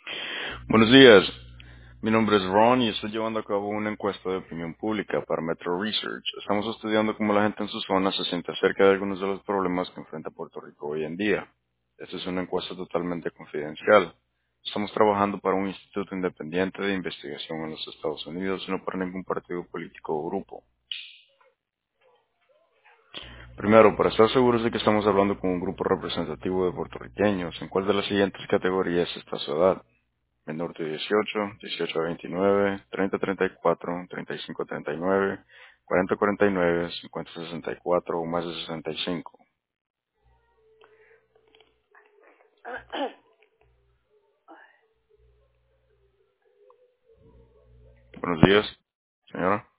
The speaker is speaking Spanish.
Buenos días, mi nombre es Ron y estoy llevando a cabo una encuesta de opinión pública para Metro Research. Estamos estudiando cómo la gente en su zona se siente acerca de algunos de los problemas que enfrenta Puerto Rico hoy en día. Esta es una encuesta totalmente confidencial. Estamos trabajando para un instituto independiente de investigación en los Estados Unidos y no para ningún partido político o grupo. Primero, para estar seguros de que estamos hablando con un grupo representativo de puertorriqueños, ¿en cuál de las siguientes categorías está su edad? Menor de 18, 18 a 29, 30 a 34, 35 a 39, 40 a 49, 50 a 64 o más de 65. Buenos días, señora.